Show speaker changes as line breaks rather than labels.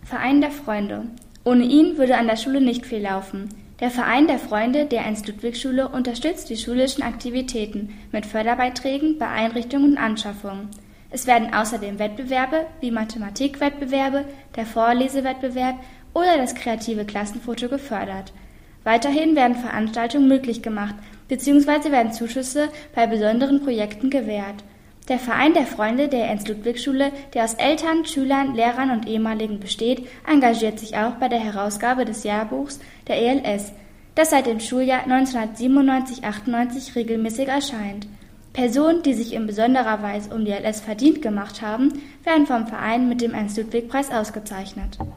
Verein der Freunde. Ohne ihn würde an der Schule nicht viel laufen. Der Verein der Freunde der Ernst-Ludwig-Schule unterstützt die schulischen Aktivitäten mit Förderbeiträgen bei Einrichtungen und Anschaffungen. Es werden außerdem Wettbewerbe wie Mathematikwettbewerbe, der Vorlesewettbewerb oder das kreative Klassenfoto gefördert. Weiterhin werden Veranstaltungen möglich gemacht bzw. werden Zuschüsse bei besonderen Projekten gewährt. Der Verein der Freunde der Ernst-Ludwig-Schule, der aus Eltern, Schülern, Lehrern und Ehemaligen besteht, engagiert sich auch bei der Herausgabe des Jahrbuchs der ELS, das seit dem Schuljahr 1997/98 regelmäßig erscheint. Personen, die sich in besonderer Weise um die ELS verdient gemacht haben, werden vom Verein mit dem Ernst-Ludwig-Preis ausgezeichnet.